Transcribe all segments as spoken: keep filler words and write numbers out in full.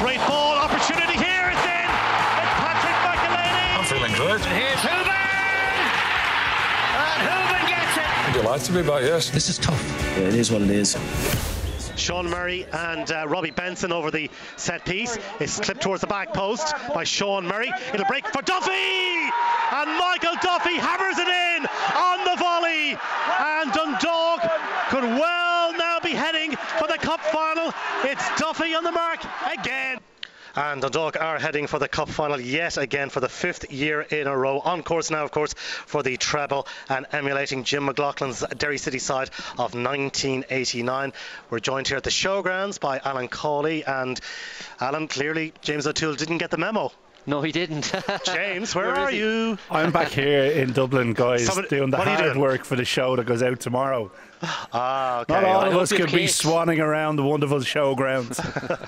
Great ball, opportunity here, it's in! It's Patrick McElhaney! I'm feeling good. And here's Hooven! And Hooven gets it! You're delighted to be back, yes. This is tough. Yeah, it is what it is. Sean Murray and uh, Robbie Benson over the set piece. It's clipped towards the back post by Sean Murray. It'll break for Duffy! And Michael Duffy hammers it in on the volley. And Dundalk could well now be heading for the cup final. It's Duffy on the mark again. And Dundalk are heading for the cup final yet again for the fifth year in a row. On course now, of course, for the treble and emulating Jim McLaughlin's Derry City side of nineteen eighty-nine. We're joined here at the showgrounds by Alan Cawley. And Alan, clearly James O'Toole didn't get the memo. No, he didn't. James, where, where are he? you? I'm back here in Dublin, guys, Somebody, doing the hard doing? work for the show that goes out tomorrow. Ah, okay. Not all I of us could be cakes. swanning around the wonderful showgrounds.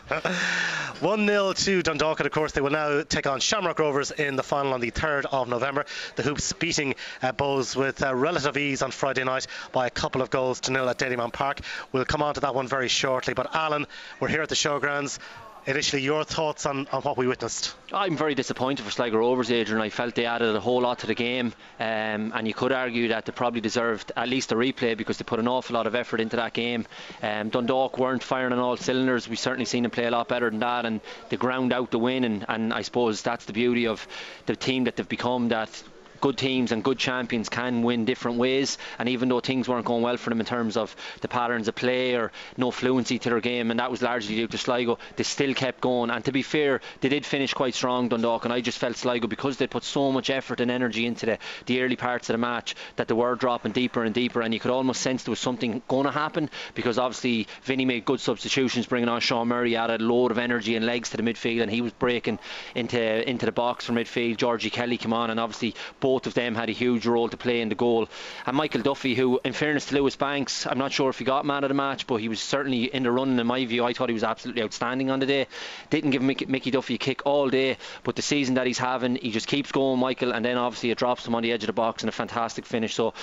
one nil to Dundalk, and of course they will now take on Shamrock Rovers in the final on the third of November. The Hoops beating uh, Bows with uh, relative ease on Friday night by a couple of goals to nil at Dalymount Park. We'll come on to that one very shortly. But Alan, we're here at the showgrounds. Initially, your thoughts on, on what we witnessed? I'm very disappointed for Sligo Rovers, Adrian. I felt they added a whole lot to the game, um, and you could argue that they probably deserved at least a replay because they put an awful lot of effort into that game. Um, Dundalk weren't firing on all cylinders. We've certainly seen them play a lot better than that, and they ground out the win, and, and I suppose that's the beauty of the team that they've become, that good teams and good champions can win different ways. And even though things weren't going well for them in terms of the patterns of play or no fluency to their game, and that was largely due to Sligo, they still kept going. And to be fair, they did finish quite strong, Dundalk, and I just felt Sligo, because they put so much effort and energy into the, the early parts of the match, that they were dropping deeper and deeper, and you could almost sense there was something going to happen, because obviously Vinny made good substitutions, bringing on Sean Murray, added a load of energy and legs to the midfield, and he was breaking into into the box for midfield. Georgie Kelly came on, and obviously both Both of them had a huge role to play in the goal. And Michael Duffy, who, in fairness to Lewis Banks, I'm not sure if he got man of the match, but he was certainly in the running in my view. I thought he was absolutely outstanding on the day. Didn't give Mickey, Mickey Duffy a kick all day, but the season that he's having, he just keeps going, Michael, and then obviously it drops him on the edge of the box and a fantastic finish. So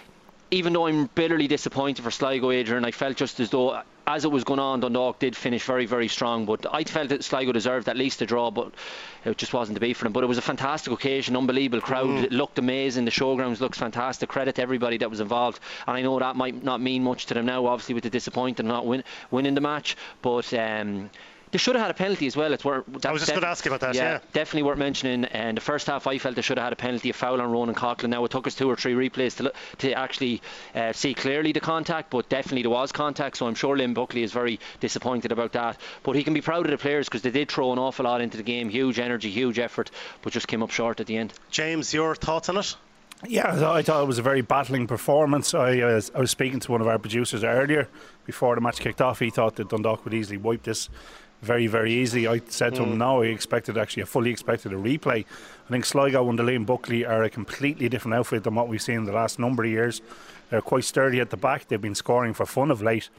even though I'm bitterly disappointed for Sligo, Adrian, I felt just as though as it was going on, Dundalk did finish very, very strong. But I felt that Sligo deserved at least a draw, but it just wasn't to be for them. But it was a fantastic occasion, unbelievable crowd. Mm. It looked amazing. The showgrounds looks fantastic. Credit to everybody that was involved. And I know that might not mean much to them now, obviously, with the disappointment of not win, winning the match. But um, they should have had a penalty as well. It's worth, I was just going to ask you about that, yeah, yeah. Definitely worth mentioning. And the first half, I felt they should have had a penalty, a foul on Ronan Coughlin. Now, it took us two or three replays to, to actually uh, see clearly the contact, but definitely there was contact. So I'm sure Lynn Buckley is very disappointed about that. But he can be proud of the players, because they did throw an awful lot into the game. Huge energy, huge effort, but just came up short at the end. James, your thoughts on it? Yeah, I thought it was a very battling performance. I, uh, I was speaking to one of our producers earlier before the match kicked off. He thought that Dundalk would easily wipe this very, very easily. I said to mm. him, no, I expected actually, I fully expected a replay. I think Sligo and Liam Buckley are a completely different outfit than what we've seen in the last number of years. They're quite sturdy at the back. They've been scoring for fun of late.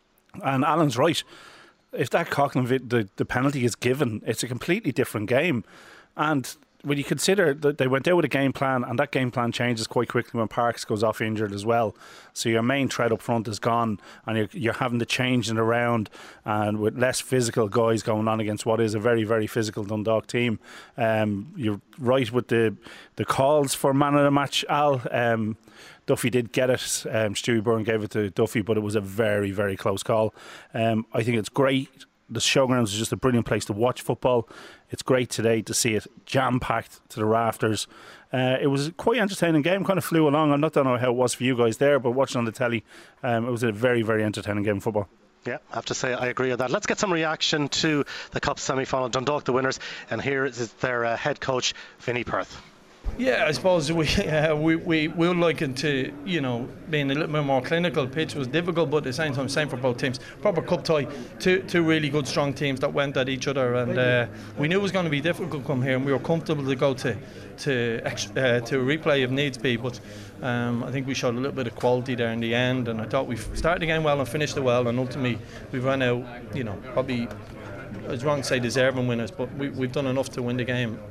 And Alan's right. If that Coughlin, the, the penalty is given, it's a completely different game. And when you consider that they went out with a game plan, and that game plan changes quite quickly when Parks goes off injured as well. So your main threat up front is gone, and you're, you're having to change it around, and with less physical guys going on against what is a very, very physical Dundalk team. Um, you're right with the the calls for man of the match, Al. Um, Duffy did get it. Um, Stewie Byrne gave it to Duffy, but it was a very, very close call. Um, I think it's great. The showgrounds is just a brilliant place to watch football. It's great today to see it jam-packed to the rafters. Uh, it was a quite entertaining game, kind of flew along. I don't know how it was for you guys there, but watching on the telly, um, it was a very, very entertaining game of football. Yeah, I have to say I agree with that. Let's get some reaction to the Cup semi-final. Dundalk the winners, and here is their uh, head coach, Vinnie Perth. Yeah, I suppose we uh, we we we would like it to, you know, being a little bit more clinical. Pitch was difficult, but at the same time, same for both teams. Proper cup tie, two two really good, strong teams that went at each other, and uh, we knew it was going to be difficult to come here, and we were comfortable to go to to uh, to a replay if needs be. But um, I think we showed a little bit of quality there in the end, and I thought we started the game well and finished it well, and ultimately we ran out, you know, probably, I was wrong to say deserving winners, but we, we've done enough to win the game.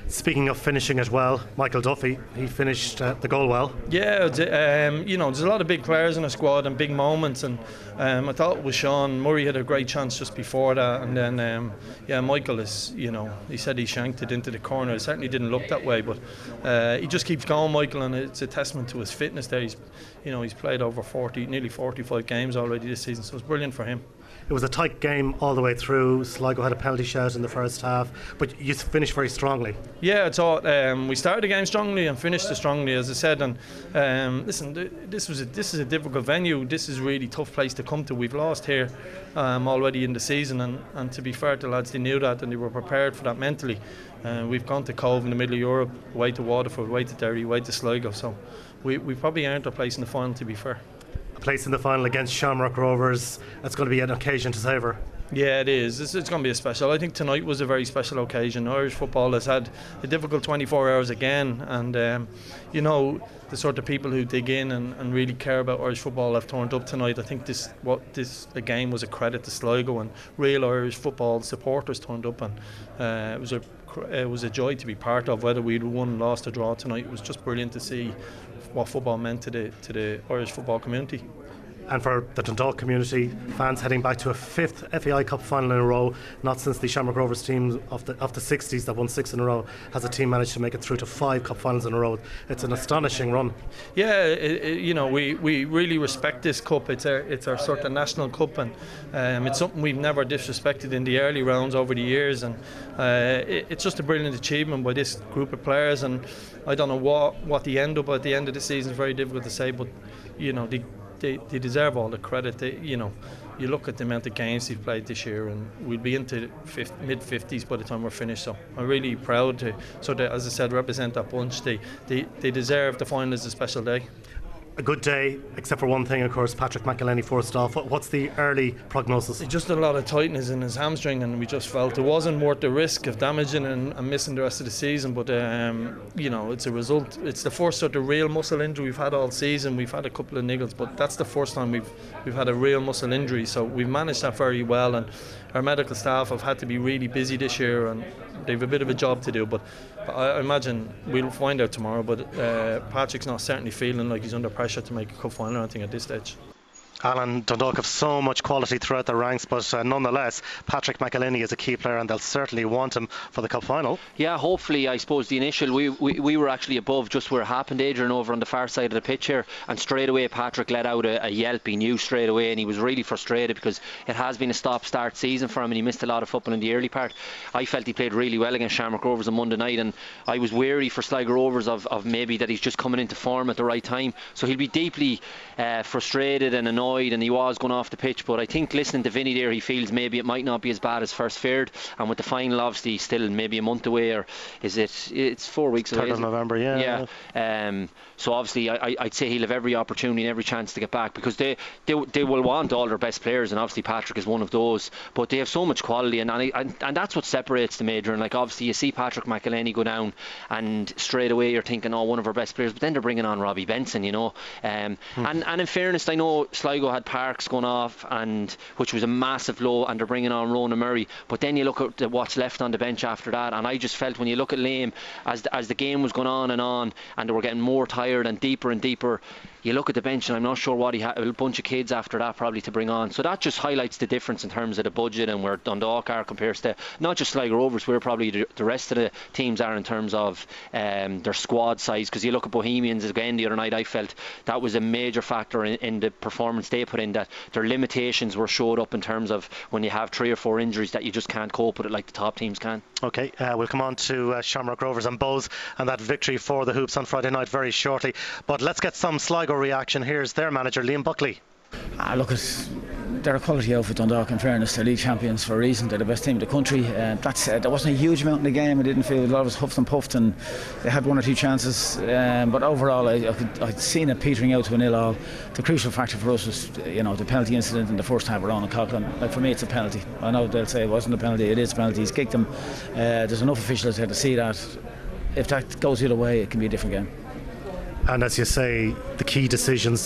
Speaking of finishing it well, Michael Duffy, he finished uh, the goal well. Yeah, um, you know, there's a lot of big players in the squad and big moments, and um, I thought it was Sean Murray had a great chance just before that, and then um, yeah, Michael is, you know, he said he shanked it into the corner. It certainly didn't look that way, but uh, he just keeps going, Michael, and it's a testament to his fitness there. He's, you know, he's played over forty, nearly forty-five games already this season, so it's brilliant for him. It was a tight game all the way through. Sligo had a penalty shout in the first half, but you finished very strongly. Yeah, I thought um, we started the game strongly and finished it strongly, as I said. And um, listen, th- this was a, this is a difficult venue. This is a really tough place to come to. We've lost here um, already in the season, and, and to be fair to the lads, they knew that and they were prepared for that mentally. Uh, we've gone to Cove in the middle of Europe, away to Waterford, away to Derry, away to Sligo. So we we probably earned our place in the final, to be fair. Place in the final against Shamrock Rovers, that's going to be an occasion to savour. Yeah, it is. It's, it's going to be a special. I think tonight was a very special occasion. Irish football has had a difficult twenty-four hours again, and um, you know, the sort of people who dig in and, and really care about Irish football have turned up tonight. I think this what this again was a credit to Sligo, and real Irish football supporters turned up, and uh, it was a it was a joy to be part of. Whether we'd won, lost, or draw tonight, it was just brilliant to see what football meant to the to the Irish football community. And for the Dundalk community, fans heading back to a fifth F A I Cup final in a row. Not since the Shamrock Rovers team of the of the sixties that won six in a row has a team managed to make it through to five cup finals in a row. It's an astonishing run. Yeah, it, it, you know, we, we really respect this cup. It's our it's our sort of national cup, and um, it's something we've never disrespected in the early rounds over the years. And uh, it, it's just a brilliant achievement by this group of players. And I don't know what what they end up at the end of the season. It's very difficult to say, but you know, they. They, they deserve all the credit. They, you know, you look at the amount of games they've played this year, and we'll be into mid fifties by the time we're finished. So I'm really proud to, sort of, as I said, represent that bunch. They, they, they deserve the final as a special day. A good day, except for one thing, of course. Patrick McElhenney forced off. What's the early prognosis? Just a lot of tightness in his hamstring, and we just felt it wasn't worth the risk of damaging and, and missing the rest of the season. But um, you know, it's a result. It's the first sort of real muscle injury we've had all season. We've had a couple of niggles, but that's the first time we've we've had a real muscle injury. So we've managed that very well, and our medical staff have had to be really busy this year, and they've a bit of a job to do. But I imagine we'll find out tomorrow. But uh, Patrick's not certainly feeling like he's under pressure to make a cup final or anything at this stage. Alan, Dundalk have so much quality throughout their ranks, but uh, nonetheless, Patrick McElhenney is a key player, and they'll certainly want him for the cup final. Yeah, hopefully. I suppose the initial, we, we, we were actually above just where it happened, Adrian, over on the far side of the pitch here, and straight away Patrick let out a, a yelp. He knew straight away, and he was really frustrated because it has been a stop-start season for him, and he missed a lot of football in the early part. I felt he played really well against Shamrock Rovers on Monday night, and I was wary for Sligo Rovers of, of maybe that he's just coming into form at the right time, so he'll be deeply uh, frustrated and annoyed, and he was going off the pitch. But I think listening to Vinny there, he feels maybe it might not be as bad as first feared, and with the final obviously still maybe a month away, or is it it's four weeks away, third of November, yeah yeah um, so obviously I, I'd say he'll have every opportunity and every chance to get back, because they, they they will want all their best players, and obviously Patrick is one of those, but they have so much quality, and and, and, and that's what separates the major. And like obviously you see Patrick McElhenney go down, and straight away you're thinking, oh, one of our best players, but then they're bringing on Robbie Benson, you know. um, hmm. and, and in fairness, I know Sligo had Parks going off, and which was a massive blow, and they're bringing on Ronan Murray, but then you look at the, what's left on the bench after that, and I just felt when you look at Liam, as the, as the game was going on and on, and they were getting more tired and deeper and deeper, you look at the bench and I'm not sure what he had, a bunch of kids after that probably to bring on. So that just highlights the difference in terms of the budget and where Dundalk are compared to not just Sligo Rovers, where probably the, the rest of the teams are in terms of um, their squad size. Because you look at Bohemians again the other night, I felt that was a major factor in, in the performance they put in, that their limitations were showed up in terms of when you have three or four injuries that you just can't cope with it like the top teams can. Okay, uh, we'll come on to uh, Shamrock Rovers and Bows and that victory for the Hoops on Friday night very shortly, but let's get some Sligo reaction. Here's their manager, Liam Buckley. Ah, look, it's, they're a quality outfit, Dundalk, in fairness. They're league champions for a reason. They're the best team in the country. Uh, that's, uh, there wasn't a huge amount in the game. I didn't feel a lot of us huffed and puffed, and they had one or two chances. Um, but overall, I, I could, I'd seen it petering out to a nil all. The crucial factor for us was, you know, the penalty incident in the first half around Coughlin. Like, for me, it's a penalty. I know they'll say it wasn't a penalty. It is a penalty. He's kicked him. Uh, there's enough officials there to see that. If that goes the other way, it can be a different game. And as you say, the key decisions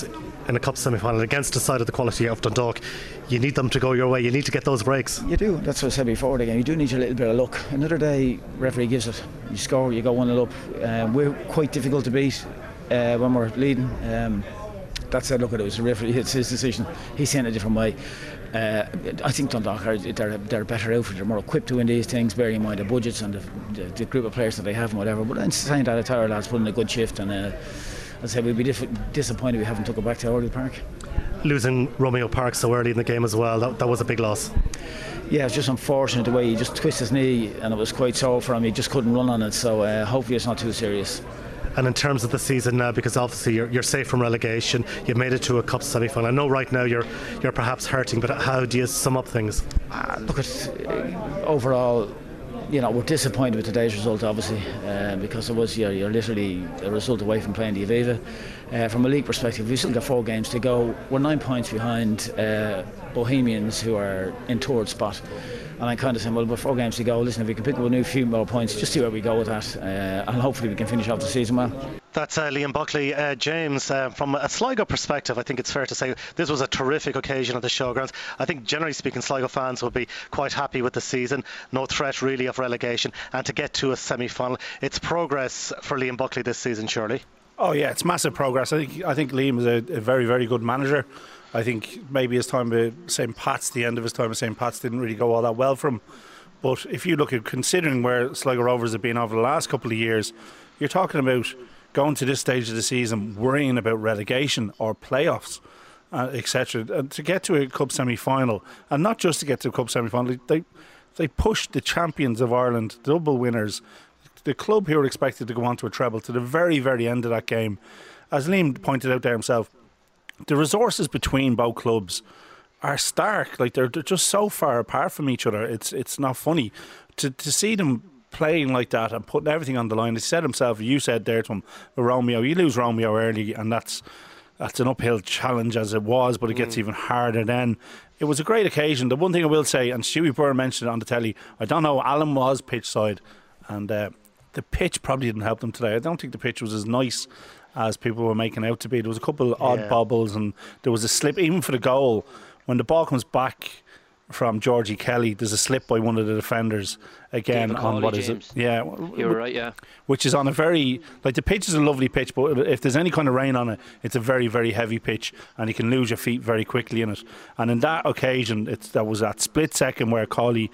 in a cup semi-final against a side of the quality of Dundalk, you need them to go your way. You need to get those breaks. You do. That's what I said before the game. You do need a little bit of luck. Another day, referee gives it. You score, you go one nil up. Uh, we're quite difficult to beat uh, when we're leading. Um, that said, look at it. It was the referee. It's his decision. He's saying it a different way. Uh, I think Dundalk are they're, they're a better outfit. They're more equipped to win these things, bearing in mind the budgets and the, the, the group of players that they have and whatever. But I'm saying that our lads put in a good shift, and uh, I said we'd be diff- disappointed we haven't took it back to Orley Park. Losing Romeo Park so early in the game as well, that, that was a big loss. Yeah, it's just unfortunate the way he just twisted his knee, and it was quite sore for him. He just couldn't run on it, so uh, hopefully it's not too serious. And in terms of the season now, because obviously you're, you're safe from relegation, you've made it to a cup semi-final. I know right now you're you're perhaps hurting, but how do you sum up things? Uh, look, at uh, overall, you know, we're disappointed with today's result, obviously, uh, because it was you're, you're literally a result away from playing the Aviva. Uh, from a league perspective, we've still got four games to go. We're nine points behind uh, Bohemians, who are in third spot. And I'm kind of saying, well, we've four games to go. Listen, if we can pick up a new few more points, just see where we go with that, uh, and hopefully we can finish off the season well. That's uh, Liam Buckley. Uh, James, uh, from a Sligo perspective, I think it's fair to say this was a terrific occasion at the Showgrounds. I think generally speaking, Sligo fans will be quite happy with the season. No threat really of relegation, and to get to a semi-final, it's progress for Liam Buckley this season, surely. Oh yeah, it's massive progress. I think I think Liam is a, a very very good manager. I think maybe his time with Saint Pat's, the end of his time with Saint Pat's, didn't really go all that well for him. But if you look at considering where Sligo Rovers have been over the last couple of years, you're talking about going to this stage of the season worrying about relegation or playoffs, uh, et cetera. And to get to a cup semi-final, and not just to get to a cup semi-final, they they pushed the champions of Ireland, double winners, the club who were expected to go on to a treble, to the very, very end of that game. As Liam pointed out there himself, the resources between both clubs are stark. Like they're, they're just so far apart from each other. It's it's not funny to to see them playing like that and putting everything on the line. He said himself, you said there to him, Romeo, you lose Romeo early, and that's that's an uphill challenge as it was, but it gets mm. even harder then. It was a great occasion. The one thing I will say, and Stewie Burr mentioned it on the telly, I don't know, Alan was pitch side, and uh, the pitch probably didn't help them today. I don't think the pitch was as nice as people were making out to be. There was a couple of odd yeah. bobbles, and there was a slip even for the goal. When the ball comes back from Georgie Kelly, there's a slip by one of the defenders again. David on Cawley, what is James. it? Yeah, you were right. Yeah, which is on a very, like, the pitch is a lovely pitch, but if there's any kind of rain on it, it's a very very heavy pitch, and you can lose your feet very quickly in it. And in that occasion, it's that was that split second where Cawley,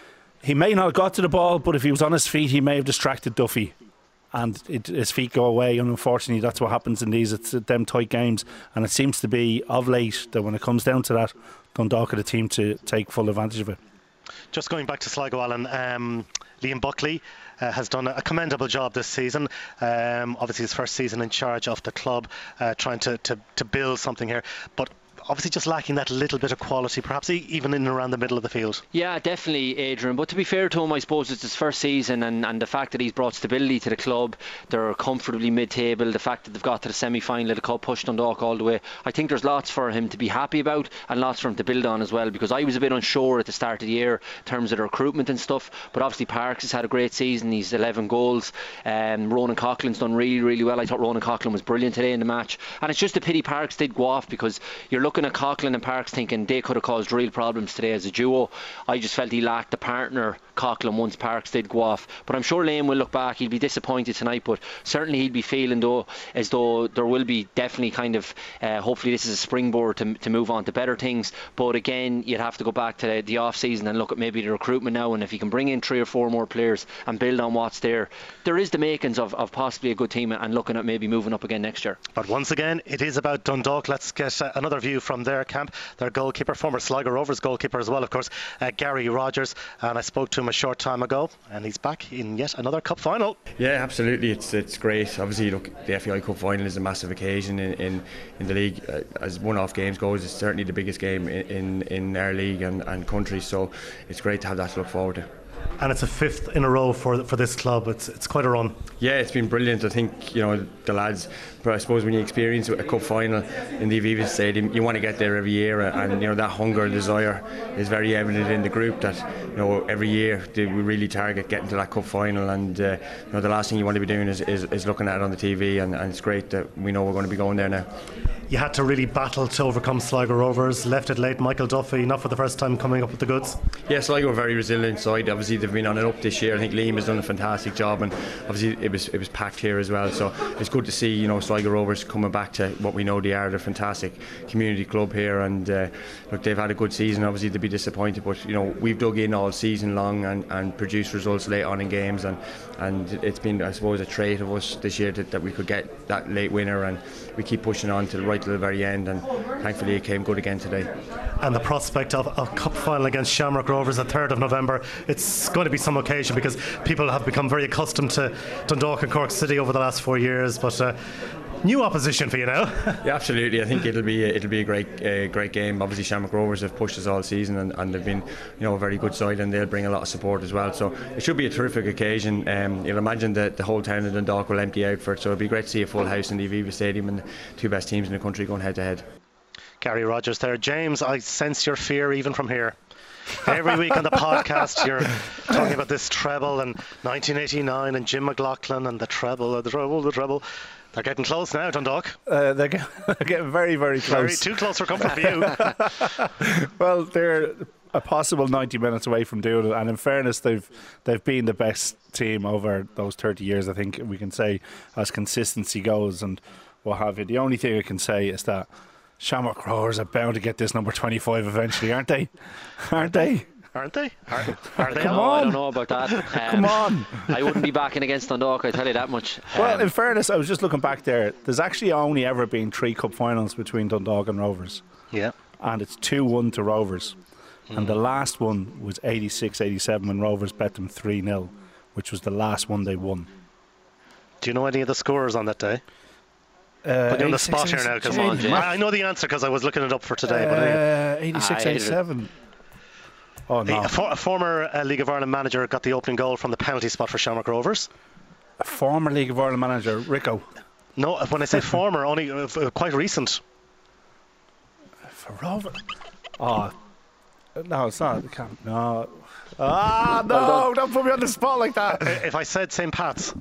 he may not have got to the ball, but if he was on his feet, he may have distracted Duffy, and it, his feet go away. And unfortunately, that's what happens in these it's them tight games. And it seems to be of late that when it comes down to that, Dundalk are the team to take full advantage of it. Just going back to Sligo, Alan, um, Liam Buckley uh, has done a commendable job this season. Um, obviously, his first season in charge of the club, uh, trying to, to, to build something here. But obviously just lacking that little bit of quality, perhaps even in and around the middle of the field. Yeah, definitely, Adrian. But to be fair to him, I suppose it's his first season, and, and the fact that he's brought stability to the club, they're comfortably mid-table, the fact that they've got to the semi-final of the cup, pushed Dundalk all the way, I think there's lots for him to be happy about and lots for him to build on as well, because I was a bit unsure at the start of the year in terms of the recruitment and stuff, but obviously Parks has had a great season. He's eleven goals. um, Ronan Coughlin's done really really well. I thought Ronan Coughlin was brilliant today in the match, and it's just a pity Parks did go off, because you're looking at Coughlin and Parks thinking they could have caused real problems today as a duo. I just felt he lacked the partner, Coughlin, once Parks did go off. But I'm sure Liam will look back, he'll be disappointed tonight, but certainly he'll be feeling though as though there will be definitely kind of uh, hopefully this is a springboard to, to move on to better things. But again, you'd have to go back to the, the off season and look at maybe the recruitment now, and if you can bring in three or four more players and build on what's there, there is the makings of, of possibly a good team and looking at maybe moving up again next year. But once again, it is about Dundalk. Let's get uh, another view from their camp. Their goalkeeper, former Sligo Rovers goalkeeper as well, of course, uh, Gary Rogers, and I spoke to him a short time ago, and he's back in yet another cup final. Yeah, absolutely, it's it's great. Obviously, look, the F A I Cup final is a massive occasion in in, in the league. Uh, as one-off games goes, it's certainly the biggest game in, in, in our league and, and country, so it's great to have that to look forward to. and it's a fifth in a row for for this club. It's it's quite a run. Yeah, it's been brilliant. I think, you know, the lads, but I suppose when you experience a cup final in the Aviva Stadium, you want to get there every year, and you know that hunger and desire is very evident in the group. That, you know, every year we really target getting to that cup final, and uh, you know, the last thing you want to be doing is, is, is looking at it on the T V, and, and it's great that we know we're going to be going there now. You had to really battle to overcome Sligo Rovers. Left it late. Michael Duffy, not for the first time, coming up with the goods. Yeah, Sligo are a very resilient side. Obviously, they've been on it up this year. I think Liam has done a fantastic job, and obviously it was it was packed here as well. So it's good to see, you know, Sligo Rovers coming back to what we know they are. They're a fantastic community club here, and uh, look, they've had a good season. Obviously, they'll be disappointed, but you know, we've dug in all season long and, and produced results late on in games, and and it's been, I suppose, a trait of us this year that, that we could get that late winner, and we keep pushing on to the right to the very end, and thankfully it came good again today. And the prospect of a cup final against Shamrock Rovers the third of November, it's going to be some occasion, because people have become very accustomed to Dundalk and Cork City over the last four years, but uh, new opposition for you now. Yeah, absolutely. I think it'll be a, it'll be a great uh, great game. Obviously, Shamrock Rovers have pushed us all season, and, and they've been, you know, a very good side, and they'll bring a lot of support as well. So it should be a terrific occasion. Um, you'll imagine that the whole town of Dundalk will empty out for it. So it'll be great to see a full house in the Aviva Stadium and the two best teams in the country going head to head. Gary Rogers there. James, I sense your fear even from here. Every week on the podcast you're talking about this treble and nineteen eighty-nine and Jim McLaughlin and the treble, the treble, the treble. They're getting close now, Dundalk. Uh, they're, get, they're getting very, very close. Very too close for comfort for you. Well, they're a possible ninety minutes away from doing it, and in fairness, they've they've been the best team over those thirty years. I think we can say, as consistency goes and what have you. The only thing I can say is that Shamrock Rovers are bound to get this number twenty-five eventually, aren't they? Aren't they? Aren't they? Are, are they? Come no, on. I don't know about that. Um, Come on. I wouldn't be backing against Dundalk, I tell you that much. Well, Um, in fairness, I was just looking back there. There's actually only ever been three cup finals between Dundalk and Rovers. Yeah. And it's two one to Rovers. Mm. And the last one was eighty-six eighty-seven when Rovers bet them three nil, which was the last one they won. Do you know any of the scorers on that day? Uh, Put you on the spot here now, because I know the answer because I was looking it up for today. Uh, but anyway. eighty-six eighty-seven. Oh, no. A, for, a former uh, League of Ireland manager got the opening goal from the penalty spot for Shamrock Rovers. A former League of Ireland manager, Rico. No, when I say former, only uh, quite recent. For Rovers? Oh, no, it's not. It can't. No. Ah, no, don't put me on the spot like that. If I said Saint Pat's.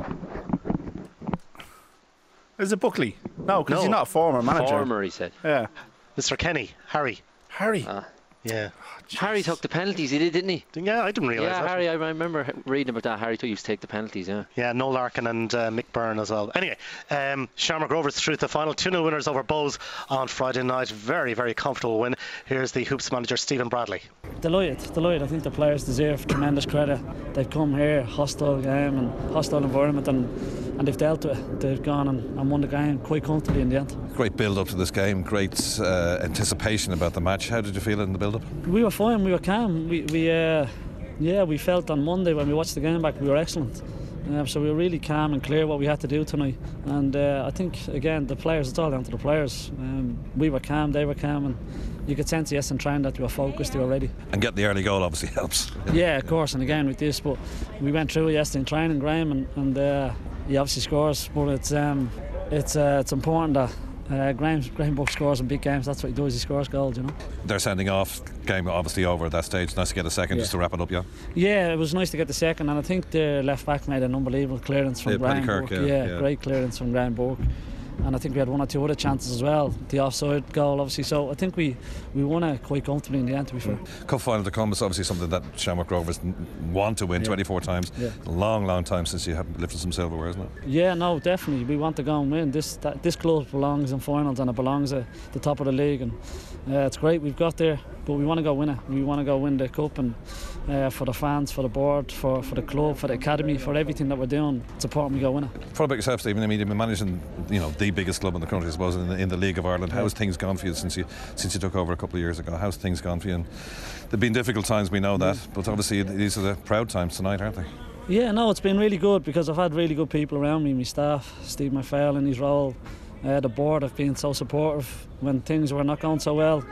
Is it Buckley? No, because no. he's not a former manager. Former, he said. Yeah. Mister Kenny, Harry. Harry. Ah. Yeah. Harry took the penalties, he did, didn't he? Yeah, I didn't realise yeah, that. Harry, I remember reading about that. Harry took used to take the penalties, yeah. Yeah, Noel Larkin and uh, Mick Byrne as well. Anyway, um, Shamrock Rovers through to the final. two nil winners over Bows on Friday night. Very, very comfortable win. Here's the Hoops manager, Stephen Bradley. Delighted, delighted. I think the players deserve tremendous credit. They've come here, hostile game and hostile environment, and, and they've dealt with it. They've gone and, and won the game quite comfortably in the end. Great build up to this game, great uh, anticipation about the match. How did you feel in the build up? We were fine, we were calm. We, we uh, yeah, we felt on Monday when we watched the game back we were excellent. Uh, so we were really calm and clear what we had to do tonight. And uh, I think, again, the players, it's all down to the players. Um, we were calm, they were calm, and you could sense, yes, in training that they were focused, they were ready. And getting the early goal obviously helps. Yeah, of course, and again with this, but we went through it yesterday in training, Graham, and, and uh, he obviously scores, but it's um, it's uh, it's important that Uh, Graham, Graham Buck scores in big games. That's what he does, he scores goals, you know. They're sending off, game obviously over at that stage. Nice to get a second, yeah. Just to wrap it up, yeah? Yeah, it was nice to get the second, and I think the left back made an unbelievable clearance from yeah, Graham Kirk, Buck. Yeah, Yeah, yeah, great clearance from Graham Buck. And I think we had one or two other chances as well. The offside goal, obviously. So I think we, we won it quite comfortably in the end, to be fair. Cup final to come is obviously something that Shamrock Rovers want to win. Yeah. twenty-four times. Yeah. A long, long time since you have lifted some silverware, isn't it? Yeah, no, definitely. We want to go and win. This that, this club belongs in finals, and it belongs at the top of the league. And uh, it's great we've got there, but we want to go win it. We want to go win the cup, and uh, for the fans, for the board, for, for the club, for the academy, for everything that we're doing, it's important we go win it. What about yourself, Stephen? I mean, you've been managing, you know, the biggest club in the country, I suppose, in the, in the League of Ireland. How's things gone for you since you since you took over a couple of years ago? How's things gone for you? And there've been difficult times, we know that, but obviously these are the proud times tonight, aren't they? Yeah, no, it's been really good because I've had really good people around me. My staff, Steve McPhail in his role, uh, the board have been so supportive when things were not going so well.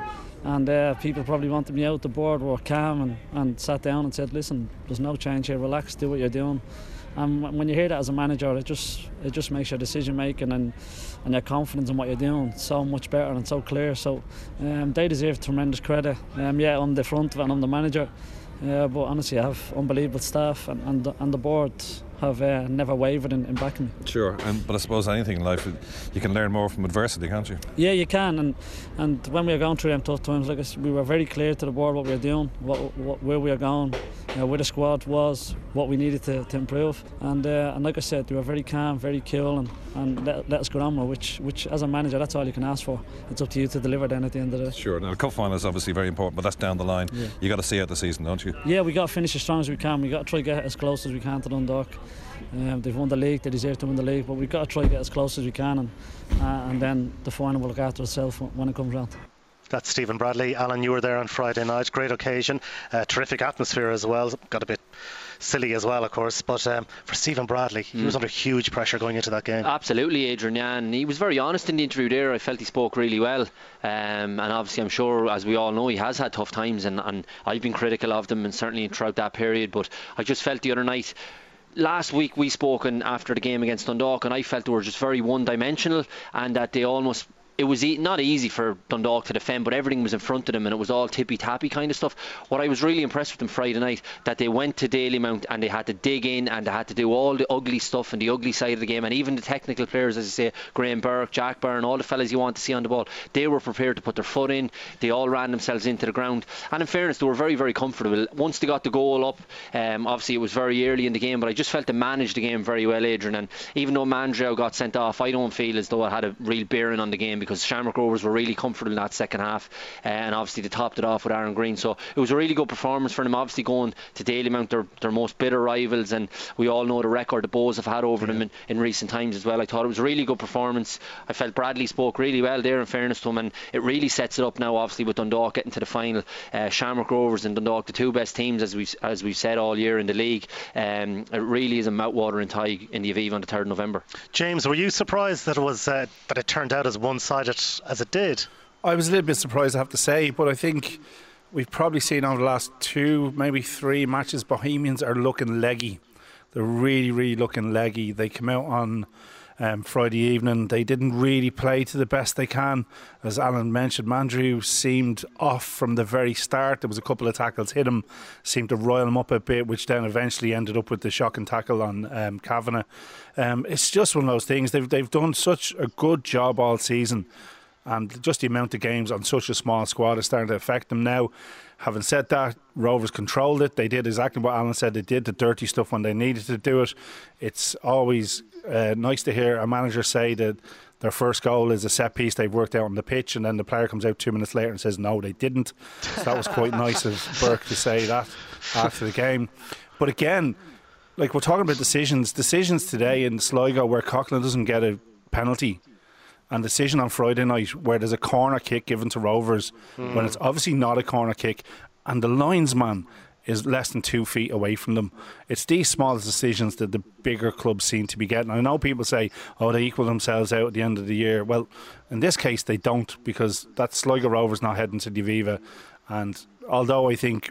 and uh, people probably wanted me out. The board were calm and, and sat down and said, listen, there's no change here, relax, do what you're doing. And when you hear that as a manager, it just it just makes your decision making and, and your confidence in what you're doing so much better and so clear. So um, they deserve tremendous credit. Um, yeah, I'm the front of it and I'm the manager, uh, but honestly I have unbelievable staff, and, and, the, and the board have uh, never wavered in, in backing me. Sure, and, but I suppose anything in life, you can learn more from adversity, can't you? Yeah, you can, and and when we were going through them tough times, like I said, we were very clear to the board what we were doing, what, what where we were going, you know, where the squad was, what we needed to, to improve, and uh, and like I said, they were very calm, very cool, and, and let, let us get on with, which which as a manager, that's all you can ask for. It's up to you to deliver then at the end of the day. Sure. Now the cup final is obviously very important, but that's down the line. Yeah. You got to see out the season, don't you? Yeah, we got to finish as strong as we can. We got to try to get as close as we can to Dundalk. Um, they've won the league, they deserve to win the league, but we've got to try to get as close as we can, and uh, and then the final will look after itself when it comes round. That's Stephen Bradley. Alan, you were there on Friday night. Great occasion, uh, terrific atmosphere as well. Got a bit silly as well, of course, but um, for Stephen Bradley, he mm. was under huge pressure going into that game. Absolutely, Adrian, yeah, and he was very honest in the interview there. I felt he spoke really well, um, and obviously I'm sure, as we all know, he has had tough times, and, and I've been critical of them, and certainly throughout that period, but I just felt the other night, last week we spoken after the game against Dundalk, and I felt they were just very one-dimensional, and that they almost, it was e- not easy for Dundalk to defend, but everything was in front of them and it was all tippy-tappy kind of stuff. What I was really impressed with them Friday night, that they went to Dalymount and they had to dig in and they had to do all the ugly stuff and the ugly side of the game, and even the technical players, as I say, Graham Burke, Jack Byrne, all the fellas you want to see on the ball, they were prepared to put their foot in. They all ran themselves into the ground, and in fairness they were very very comfortable. Once they got the goal up, um, obviously it was very early in the game, but I just felt they managed the game very well, Adrian, and even though Mandrow got sent off, I don't feel as though it had a real bearing on the game, because Shamrock Rovers were really comfortable in that second half, uh, and obviously they topped it off with Aaron Green, so it was a really good performance for them. Obviously going to Dalymount, their, their most bitter rivals, and we all know the record the Bows have had over yeah. them in, in recent times as well. I thought it was a really good performance. I felt Bradley spoke really well there, in fairness to him, and it really sets it up now obviously with Dundalk getting to the final. uh, Shamrock Rovers and Dundalk, the two best teams as we've, as we've said all year in the league. Um, it really is a mouthwatering tie in the Aviva on the third of November. James, were you surprised that it was uh, that it turned out as one-sided as it did? I was a little bit surprised, I have to say, but I think we've probably seen over the last two, maybe three matches, Bohemians are looking leggy. They're really, really looking leggy. They come out on um, Friday evening. They didn't really play to the best they can. As Alan mentioned, Mandrew seemed off from the very start. There was a couple of tackles hit him, seemed to rile him up a bit, which then eventually ended up with the shocking tackle on um, Kavanagh. Um, it's just one of those things. They've, they've done such a good job all season, and just the amount of games on such a small squad is starting to affect them now. Having said that, Rovers controlled it. They did exactly what Alan said. They did the dirty stuff when they needed to do it. It's always uh, nice to hear a manager say that their first goal is a set piece they've worked out on the pitch, and then the player comes out two minutes later and says no, they didn't. So that was quite nice of Burke to say that after the game. But again, like we're talking about decisions decisions today in Sligo where Coughlin doesn't get a penalty, and decision on Friday night where there's a corner kick given to Rovers mm. when it's obviously not a corner kick, and the linesman is less than two feet away from them. It's these small decisions that the bigger clubs seem to be getting. I know people say, oh, they equal themselves out at the end of the year. Well, in this case they don't, because that Sligo Rovers not heading to the Aviva, and although I think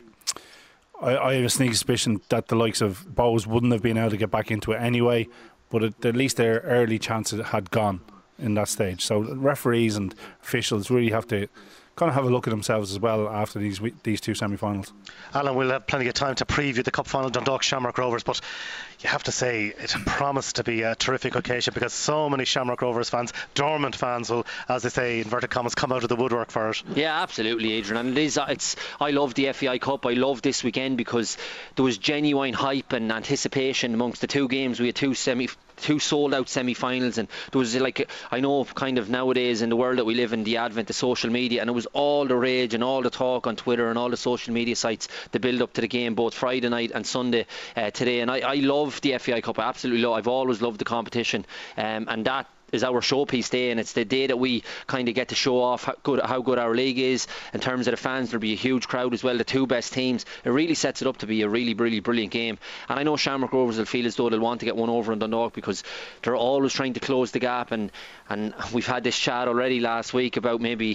I, I have a sneaky suspicion that the likes of Bows wouldn't have been able to get back into it anyway, but it, at least their early chances had gone in that stage. So referees and officials really have to kind of have a look at themselves as well after these these two semi-finals. Alan, we'll have plenty of time to preview the cup final, Dundalk Shamrock Rovers, but you have to say it promised to be a terrific occasion, because so many Shamrock Rovers fans, dormant fans, will, as they say, inverted commas, come out of the woodwork for it. Yeah, absolutely, Adrian, and it is, it's, I love the F A I Cup. I love this weekend because there was genuine hype and anticipation amongst the two games. We had two semi two sold out semi-finals, and there was, like, I know kind of nowadays in the world that we live in, the advent of social media, and it was all the rage and all the talk on Twitter and all the social media sites, the build up to the game both Friday night and Sunday uh, today, and I, I love the F A I Cup. I absolutely love, I've always loved the competition, um, and that is our showpiece day, and it's the day that we kind of get to show off how good, how good our league is in terms of the fans. There'll be a huge crowd as well, the two best teams. It really sets it up to be a really, really brilliant game, and I know Shamrock Rovers will feel as though they'll want to get one over on Dundalk, because they're always trying to close the gap, and, and we've had this chat already last week about maybe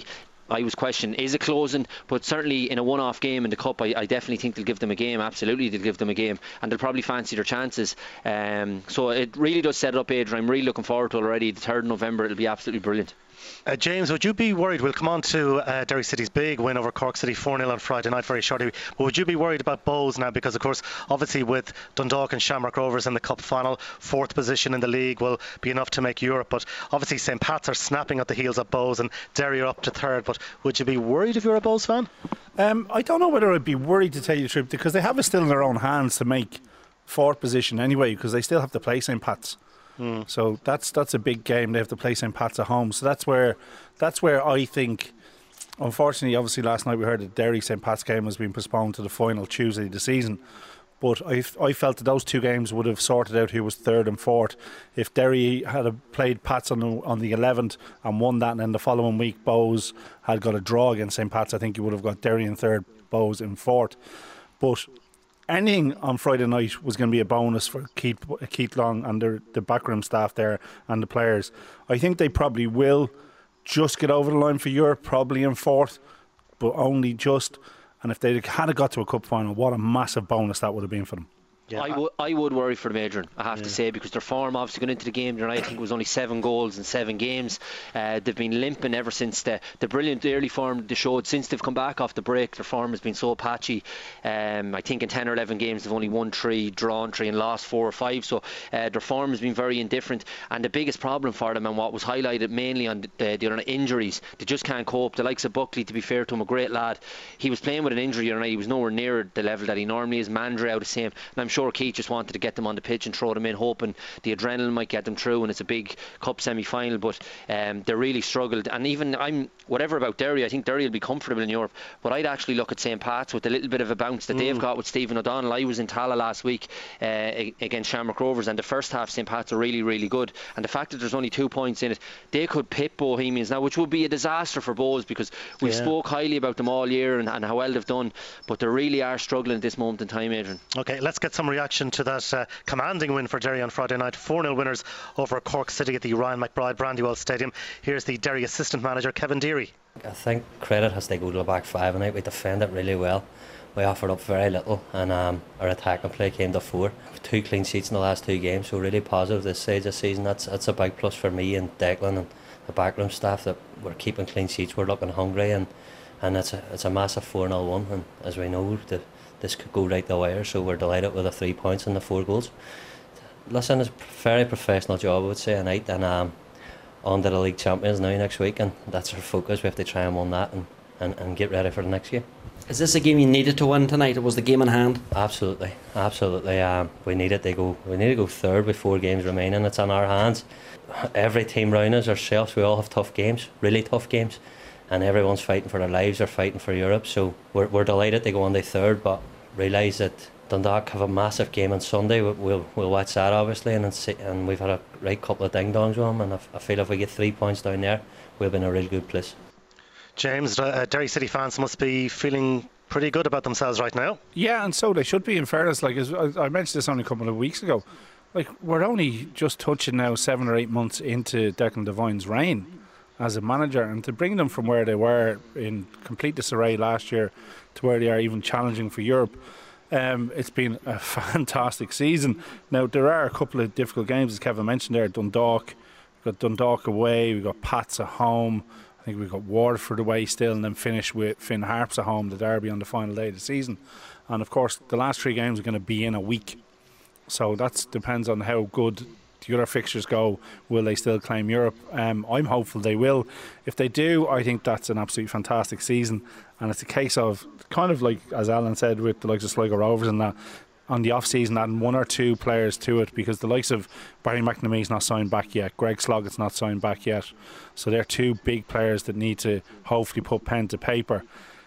I was questioning, is it closing? But certainly in a one-off game in the Cup, I, I definitely think they'll give them a game. Absolutely, they'll give them a game, and they'll probably fancy their chances. Um, so it really does set it up, Adrian. I'm really looking forward to it already. The third of November, it'll be absolutely brilliant. Uh, James, would you be worried? We'll come on to uh, Derry City's big win over Cork City four nil on Friday night very shortly. But would you be worried about Bohs now? Because, of course, obviously with Dundalk and Shamrock Rovers in the Cup final, fourth position in the league will be enough to make Europe. But obviously Saint Pat's are snapping at the heels of Bohs, and Derry are up to third. But would you be worried if you're a Bohs fan? Um, I don't know whether I'd be worried, to tell you the truth, because they have it still in their own hands to make fourth position anyway, because they still have to play Saint Pat's. Mm. So that's that's a big game. They have to play Saint Pat's at home. So that's where that's where I think, unfortunately, obviously last night we heard that Derry Saint Pat's game has been postponed to the final Tuesday of the season. But I, I felt that those two games would have sorted out who was third and fourth. If Derry had played Pats on the, on the eleventh and won that, and then the following week Bohs had got a draw against Saint Pat's, I think you would have got Derry in third, Bohs in fourth. But anything on Friday night was going to be a bonus for Keith, Keith Long and the, the backroom staff there and the players. I think they probably will just get over the line for Europe, probably in fourth, but only just. And if they had got to a cup final, what a massive bonus that would have been for them. Yeah. I, w- I would worry for them, Adrian, I have yeah. to say, because their form obviously going into the game tonight, I think it was only seven goals in seven games. Uh, they've been limping ever since the, the brilliant early form they showed since they've come back off the break. Their form has been so patchy. Um, I think in ten or eleven games they've only won three, drawn three and lost four or five. So uh, their form has been very indifferent. And the biggest problem for them, and what was highlighted mainly on the, the other injuries, they just can't cope. The likes of Buckley, to be fair to him, a great lad, he was playing with an injury the other night. He was nowhere near the level that he normally is. Mandry out the same. And I'm sure Keith just wanted to get them on the pitch and throw them in, hoping the adrenaline might get them through, and it's a big cup semi-final. But um, they really struggled. And even I'm whatever about Derry, I think Derry will be comfortable in Europe, but I'd actually look at Saint Pat's with a little bit of a bounce that mm. they've got with Stephen O'Donnell. I was in Tala last week uh, against Shamrock Rovers, and the first half Saint Pat's are really really good, and the fact that there's only two points in it, they could pip Bohemians now, which would be a disaster for Bohs, because we yeah. spoke highly about them all year and, and how well they've done, but they really are struggling at this moment in time, Adrian. Okay, let's get some reaction to that uh, commanding win for Derry on Friday night. four nil winners over Cork City at the Ryan McBride Brandywell Stadium. Here's the Derry assistant manager Kevin Deary. I think credit has to go to the back five tonight. We defended really well. We offered up very little, and um, our attacking play came to fore. Two clean sheets in the last two games, so really positive this stage of the season. That's that's a big plus for me and Declan and the backroom staff, that we're keeping clean sheets. We're looking hungry, and and it's a it's a massive four nil one. And as we know, the, this could go right the wire. So we're delighted with the three points and the four goals. Listen, it's a very professional job, I would say, tonight, and um, on to the league champions now next week, and that's our focus. We have to try and win that and, and, and get ready for the next year. Is this a game you needed to win tonight? It was the game in hand? Absolutely, absolutely. Um, we needed to go. We need to go third with four games remaining. It's on our hands. Every team round us, ourselves, we all have tough games, really tough games, and everyone's fighting for their lives. They're fighting for Europe. So we're we're delighted to go on to third, but realise that Dundalk have a massive game on Sunday. We'll we'll, we'll watch that obviously, and and we've had a right couple of ding dongs with them, and I feel if we get three points down there, we'll be in a real good place. James, uh, Derry City fans must be feeling pretty good about themselves right now. Yeah, and so they should be, in fairness. Like as I mentioned this only a couple of weeks ago, like we're only just touching now seven or eight months into Declan Devine's reign as a manager, and to bring them from where they were in complete disarray last year to where they are even challenging for Europe. Um, it's been a fantastic season. Now there are a couple of difficult games, as Kevin mentioned there. Dundalk, we've got Dundalk away, we've got Pats at home, I think we've got Waterford away still, and then finish with Finn Harps at home, the derby on the final day of the season. And of course the last three games are going to be in a week, so that depends on how good the other fixtures go. Will they still claim Europe? Um, I'm hopeful they will. If they do, I think that's an absolutely fantastic season, and it's a case of kind of like as Alan said with the likes of Sligo Rovers and that on the off season, adding one or two players to it, because the likes of Barry McNamee's not signed back yet, Greg Sloggett's not signed back yet, so they're two big players that need to hopefully put pen to paper.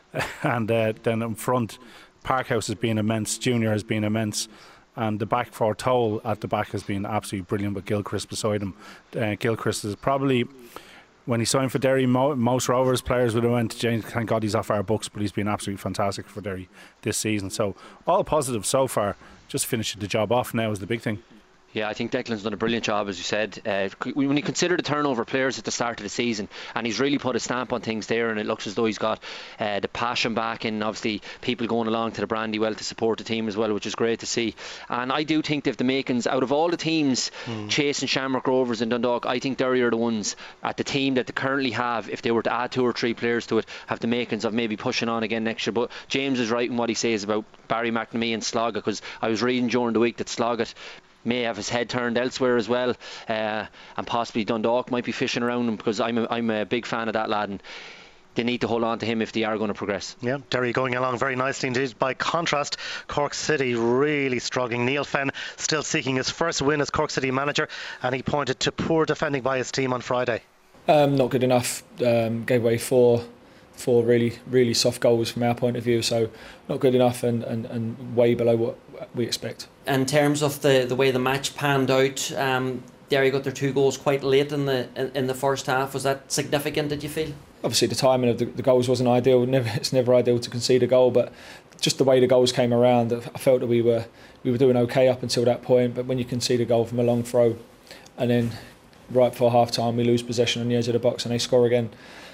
And uh, then in front, Parkhouse has been immense, Junior has been immense, and the back four, Toll at the back has been absolutely brilliant with Gilchrist beside him. uh, Gilchrist is probably, when he signed for Derry, mo- most Rovers players would have went to James. Thank God he's off our books, but he's been absolutely fantastic for Derry this season. So all positive so far. Just finishing the job off now is the big thing. Yeah, I think Declan's done a brilliant job, as you said. Uh, when you consider the turnover players at the start of the season, and he's really put a stamp on things there, and it looks as though he's got uh, the passion back, and obviously people going along to the Brandywell to support the team as well, which is great to see. And I do think they've the makings, out of all the teams mm. chasing Shamrock Rovers and Dundalk, I think Derry are the ones at the team that they currently have, if they were to add two or three players to it, have the makings of maybe pushing on again next year. But James is right in what he says about Barry McNamee and Sloggett, because I was reading during the week that Sloggett may have his head turned elsewhere as well, uh, and possibly Dundalk might be fishing around him, because I'm a, I'm a big fan of that lad, and they need to hold on to him if they are going to progress. Yeah, Derry going along very nicely indeed. By contrast, Cork City really struggling. Neil Fenn still seeking his first win as Cork City manager, and he pointed to poor defending by his team on Friday. Um, not good enough. Um, gave away four four really really soft goals from our point of view, so not good enough, and, and, and way below what we expect. In terms of the, the way the match panned out, um, Derry got their two goals quite late in the in, in the first half. Was that significant, did you feel? Obviously the timing of the, the goals wasn't ideal. Never, it's never ideal to concede a goal, but just the way the goals came around, I felt that we were we were doing okay up until that point. But when you concede a goal from a long throw, and then right before half time we lose possession on the edge of the box and they score again,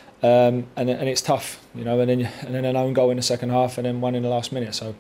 um, and and it's tough, you know. And then and then an own goal in the second half, and then one in the last minute. So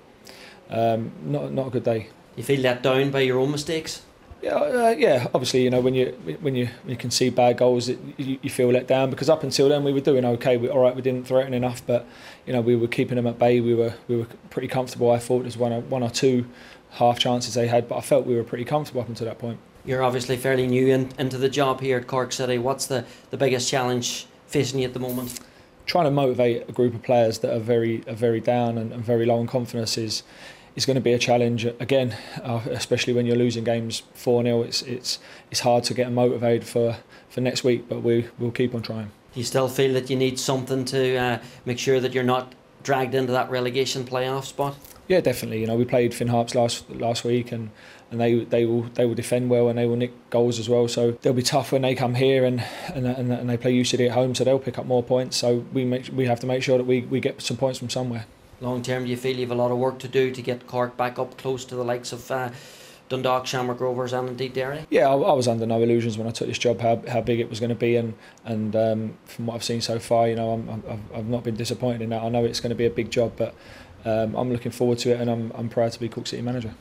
um, not not a good day. You feel let down by your own mistakes? Yeah, uh, yeah. Obviously, you know, when you when you when you concede bad goals, it, you, you feel let down, because up until then we were doing okay. We, all right, we didn't threaten enough, but you know we were keeping them at bay. We were we were pretty comfortable. I thought there's one or, one or two half chances they had, but I felt we were pretty comfortable up until that point. You're obviously fairly new in, into the job here at Cork City. What's the, the biggest challenge facing you at the moment? Trying to motivate a group of players that are very are very down and, and very low in confidence is. It's going to be a challenge again, uh, especially when you're losing games four nil. It's it's it's hard to get them motivated for, for next week, but we we'll keep on trying. Do you still feel that you need something to uh, make sure that you're not dragged into that relegation playoff spot? Yeah, definitely. You know, we played Finn Harps last last week, and, and they they will they will defend well, and they will nick goals as well. So they'll be tough when they come here, and and, and, and they play U C D at home, so they'll pick up more points. So we make we have to make sure that we, we get some points from somewhere. Long term, do you feel you have a lot of work to do to get Cork back up close to the likes of uh, Dundalk, Shamrock Rovers and indeed Derry? Yeah, I, I was under no illusions when I took this job how how big it was going to be, and and um, from what I've seen so far, you know, I'm, I've, I've not been disappointed in that. I know it's going to be a big job, but um, I'm looking forward to it, and I'm I'm proud to be Cork City manager.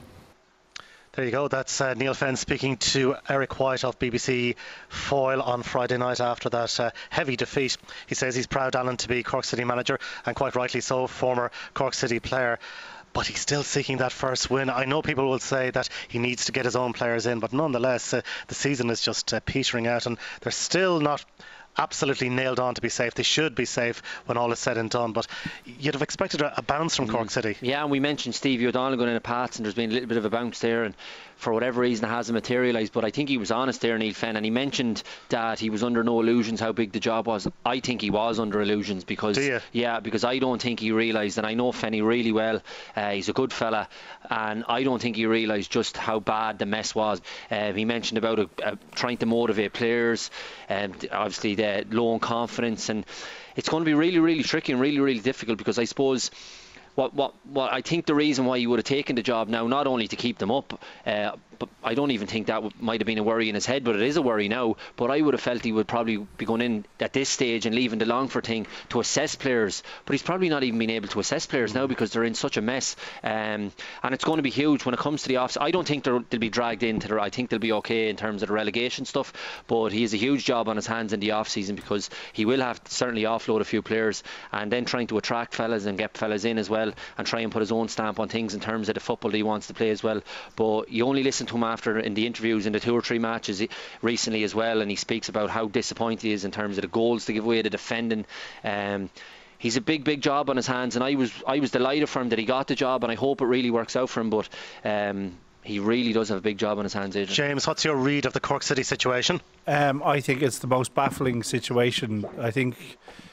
There you go. That's uh, Neil Fenn speaking to Eric White of B B C Foyle on Friday night after that uh, heavy defeat. He says he's proud, Alan, to be Cork City manager, and quite rightly so, former Cork City player. But he's still seeking that first win. I know people will say that he needs to get his own players in, but nonetheless, uh, the season is just uh, petering out, and they're still not absolutely nailed on to be safe. They should be safe when all is said and done, but you'd have expected a, a bounce from mm. Cork City. Yeah, and we mentioned Stevie O'Donnell going in a Pats, and there's been a little bit of a bounce there, and for whatever reason it hasn't materialised, but I think he was honest there, Neil Fenn, and he mentioned that he was under no illusions how big the job was. I think he was under illusions, because Do you? yeah, because I don't think he realised, and I know Fenny really well, uh, he's a good fella, and I don't think he realised just how bad the mess was. Uh, he mentioned about uh, uh, trying to motivate players, and obviously the low in confidence, and it's going to be really really tricky and really really difficult, because I suppose What, what, what I think the reason why he would have taken the job now, not only to keep them up, uh, but I don't even think that w- might have been a worry in his head, but it is a worry now. But I would have felt he would probably be going in at this stage and leaving the Longford thing to assess players. But he's probably not even been able to assess players now, because they're in such a mess. Um, and it's going to be huge when it comes to the off. I don't think they'll be dragged into the. I think they'll be okay in terms of the relegation stuff. But he has a huge job on his hands in the off season, because he will have to certainly offload a few players, and then trying to attract fellas and get fellas in as well, and try and put his own stamp on things in terms of the football that he wants to play as well. But you only listen to him after in the interviews in the two or three matches recently as well, and he speaks about how disappointed he is in terms of the goals to give away, the defending. Um, he's a big big job on his hands, and I was I was delighted for him that he got the job, and I hope it really works out for him. But um, he really does have a big job on his hands, Adrian. James, what's your read of the Cork City situation? Um, I think it's the most baffling situation. I think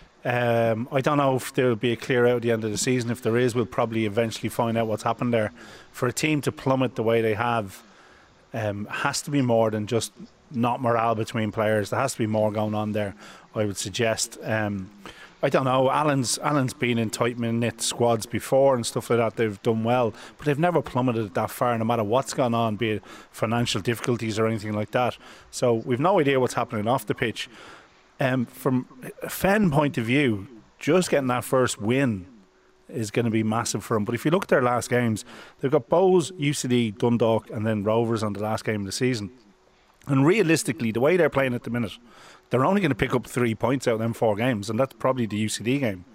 Um, I don't know if there will be a clear out at the end of the season. If there is, we'll probably eventually find out what's happened there. For a team to plummet the way they have, um, has to be more than just not morale between players. There has to be more going on there, I would suggest. Um, I don't know. Alan's Alan's been in tight knit squads before and stuff like that. They've done well, but they've never plummeted that far, no matter what's gone on, be it financial difficulties or anything like that. So we've no idea what's happening off the pitch. Um, from a Fen point of view, just getting that first win is going to be massive for them. But if you look at their last games, they've got Bows, U C D, Dundalk, and then Rovers on the last game of the season. And realistically, the way they're playing at the minute, they're only going to pick up three points out of them four games, and that's probably the U C D game.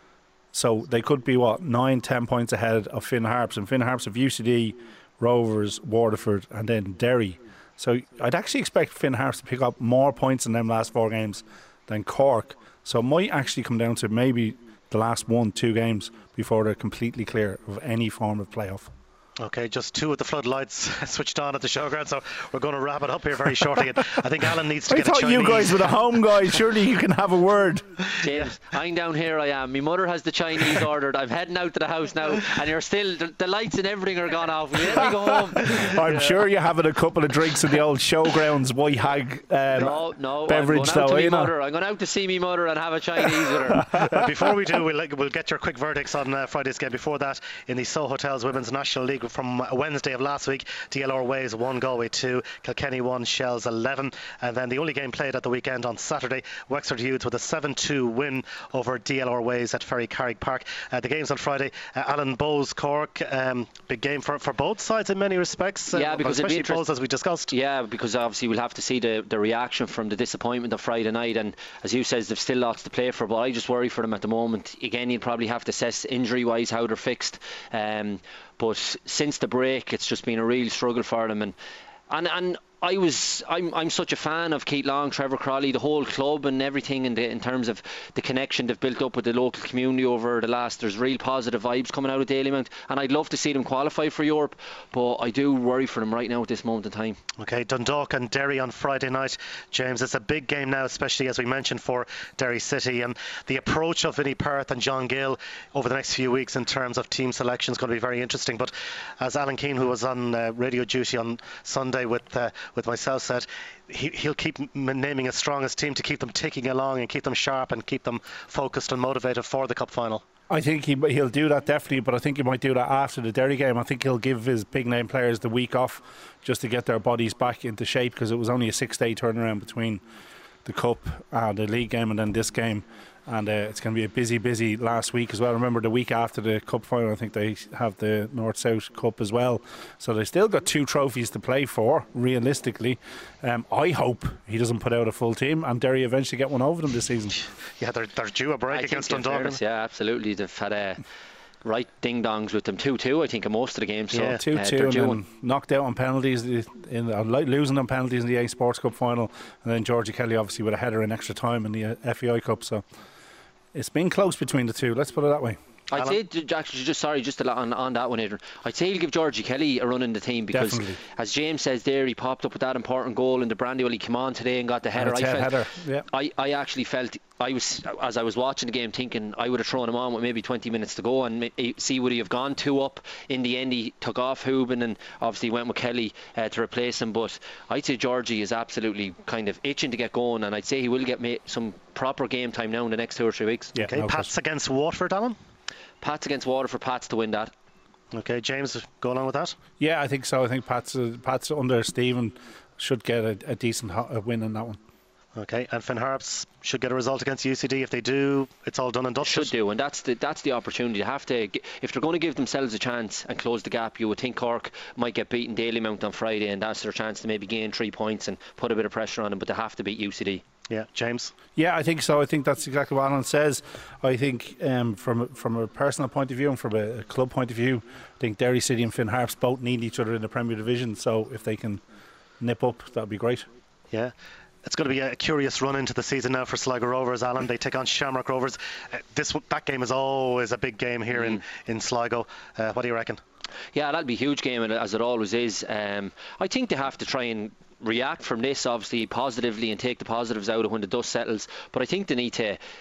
So they could be, what, nine, ten points ahead of Finn Harps. And Finn Harps have U C D, Rovers, Waterford, and then Derry. So I'd actually expect Finn Harps to pick up more points in them last four games than Cork. So it might actually come down to maybe the last one, two games before they're completely clear of any form of playoff. Okay, just two of the floodlights switched on at the showground, so we're going to wrap it up here very shortly. And I think Alan needs to I get a Chinese. I thought you guys were the home guys. Surely you can have a word. James, I'm down here. I am. My mother has the Chinese ordered. I'm heading out to the house now, and you're still the, the lights and everything are gone off. Let me go home. I'm yeah. sure you're having a couple of drinks in the old showgrounds White Hag um, no, no, beverage. I'm going out though, to you my know? mother. I'm going out to see me mother and have a Chinese with her. Uh, before we do, we'll, we'll get your quick verdicts on uh, Friday's game. Before that, in the Soho Hotels Women's National League from Wednesday of last week, D L R Waves one, Galway two, Kilkenny one, Shells eleven, and then the only game played at the weekend on Saturday, Wexford Youths with a seven two win over D L R Waves at Ferry Carrick Park. Uh, the games on Friday, uh, Alan Bowes Cork, um, big game for, for both sides in many respects. Uh, yeah, because especially interest- Bowes, as we discussed. Yeah, because obviously we'll have to see the, the reaction from the disappointment of Friday night, and as you says, they've still lots to play for, but I just worry for them at the moment. Again, you'd probably have to assess injury wise how they're fixed. Um, But since the break, it's just been a real struggle for them, and and and I was I'm I'm such a fan of Keith Long, Trevor Crowley, the whole club and everything in the in terms of the connection they've built up with the local community over the last. There's real positive vibes coming out of Dalymount, and I'd love to see them qualify for Europe, but I do worry for them right now at this moment in time. Okay, Dundalk and Derry on Friday night. James, it's a big game now, especially as we mentioned for Derry City, and the approach of Vinnie Perth and John Gill over the next few weeks in terms of team selection is going to be very interesting. But as Alan Keane, who was on uh, radio duty on Sunday with uh, with myself, said he, he'll keep m- naming his strongest team to keep them ticking along and keep them sharp and keep them focused and motivated for the cup final. I think he, he'll do that definitely, but I think he might do that after the Derry game. I think he'll give his big name players the week off just to get their bodies back into shape, because it was only a six day turnaround between the cup and the league game and then this game. And uh, it's going to be a busy, busy last week as well. Remember, the week after the cup final, I think they have the North-South Cup as well. So they still got two trophies to play for, realistically. Um, I hope he doesn't put out a full team and Derry eventually get one over them this season. Yeah, they're, they're due a break I against think Dundalk. Fairness, yeah, absolutely. They've had a right ding-dongs with them two two, I think, in most of the games. So, yeah, two two, uh, and then knocked out on penalties, in uh, losing on penalties in the A Sports Cup final, and then Georgie Kelly obviously with a header in extra time in the uh, F E I Cup. So it's been close between the two, let's put it that way. I'd Alan? say, actually, just sorry, just on, on that one, Adrian, I'd say he'll give Georgie Kelly a run in the team, because Definitely. as James says there, he popped up with that important goal in the Brandywell. He came on today and got the header. I, felt, header. Yeah. I, I actually felt, I was as I was watching the game thinking I would have thrown him on with maybe twenty minutes to go and see would he have gone two up. In the end, he took off Hooban and obviously went with Kelly uh, to replace him. But I'd say Georgie is absolutely kind of itching to get going, and I'd say he will get some proper game time now in the next two or three weeks. Yeah, okay, no Pats question. Against Waterford, Alan? Pats against Waterford, Pats to win that. Okay, James, going on with that? Yeah, I think so. I think Pats, uh, Pats under Stephen should get a, a decent ho- a win in that one. Okay, and Finn Harps should get a result against U C D. If they do, it's all done and dusted. Should do, and that's the that's the opportunity. You have to, if they're going to give themselves a chance and close the gap, you would think Cork might get beaten Dalymount on Friday, and that's their chance to maybe gain three points and put a bit of pressure on them. But they have to beat U C D. Yeah, James. Yeah, I think so. I think that's exactly what Alan says. I think um, from from a personal point of view and from a, a club point of view, I think Derry City and Finn Harps both need each other in the Premier Division. So if they can nip up, that'd be great. Yeah. It's going to be a curious run into the season now for Sligo Rovers, Alan. They take on Shamrock Rovers. Uh, this that game is always a big game here mm. in, in Sligo. Uh, what do you reckon? Yeah, that'll be a huge game, as it always is. Um, I think they have to try and react from this, obviously, positively and take the positives out of when the dust settles. But I think they need to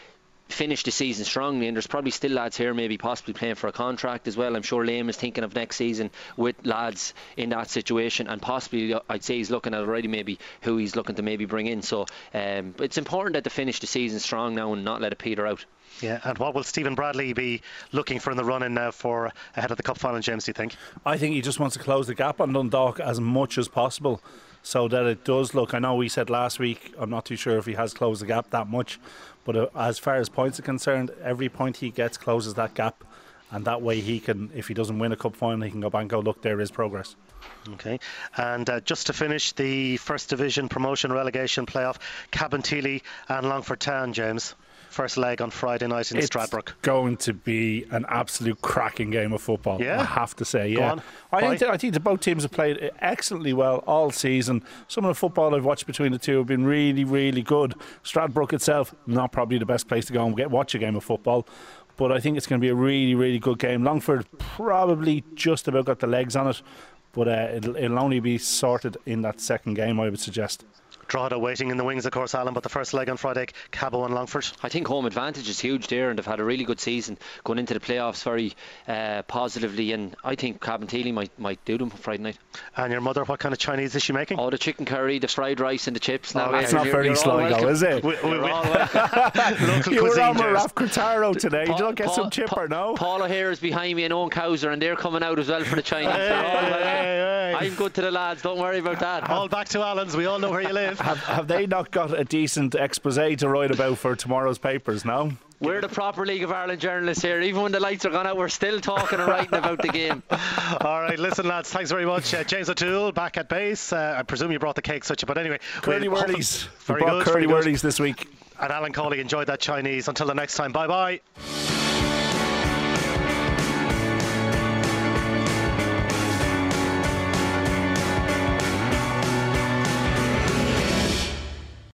finish the season strongly, and there's probably still lads here maybe possibly playing for a contract as well. I'm sure Liam is thinking of next season with lads in that situation, and possibly I'd say he's looking at already maybe who he's looking to maybe bring in. So um, it's important that they finish the season strong now and not let it peter out. Yeah, and what will Stephen Bradley be looking for in the run-in now for ahead of the cup final, James, do you think? I think he just wants to close the gap on Dundalk as much as possible, so that it does look, I know we said last week, I'm not too sure if he has closed the gap that much, but uh, as far as points are concerned, every point he gets closes that gap, and that way he can, if he doesn't win a cup final, he can go back and go, look, there is progress. Okay, and uh, just to finish the First Division promotion relegation playoff, Cabinteely and Longford Town, James. First leg on Friday night in it's Stradbrook. It's going to be an absolute cracking game of football, yeah? I have to say. Go yeah, on. I Why? think that, I think that both teams have played excellently well all season. Some of the football I've watched between the two have been really, really good. Stradbrook itself, not probably the best place to go and get watch a game of football, but I think it's going to be a really, really good game. Longford probably just about got the legs on it, but uh, it'll, it'll only be sorted in that second game, I would suggest. Drogheda waiting in the wings, of course, Alan, but the first leg on Friday, Cabo and Longford. I think home advantage is huge there, and they've had a really good season going into the playoffs very uh, positively, and I think Cabinteely might, might do them Friday night. And your mother, what kind of Chinese is she making? Oh, the chicken curry, the fried rice and the chips. Oh, now, that's you're, not you're, very you're Sligo, is it? We, we, you're we, all welcome. Local you were cuisine, on with James. Ralph Cortaro today. Pa- you don't get Pa- some chipper, Pa- no? Paul O'Hare is behind me and Owen Cowser, and they're coming out as well for the Chinese. Hey, hey, hey, hey. I'm good to the lads, don't worry about that. All back to Alan's, we all know where you live. Have, have they not got a decent expose to write about for tomorrow's papers now? We're the proper League of Ireland journalists here. Even when the lights are gone out, we're still talking and writing about the game. All right, listen, lads, thanks very much. Uh, James O'Toole back at base. Uh, I presume you brought the cake, such, but anyway. Curly we'll Whirlies. Very we brought good. Curly very good. Whirlies this week. And Alan Coley enjoyed that Chinese. Until the next time, bye bye.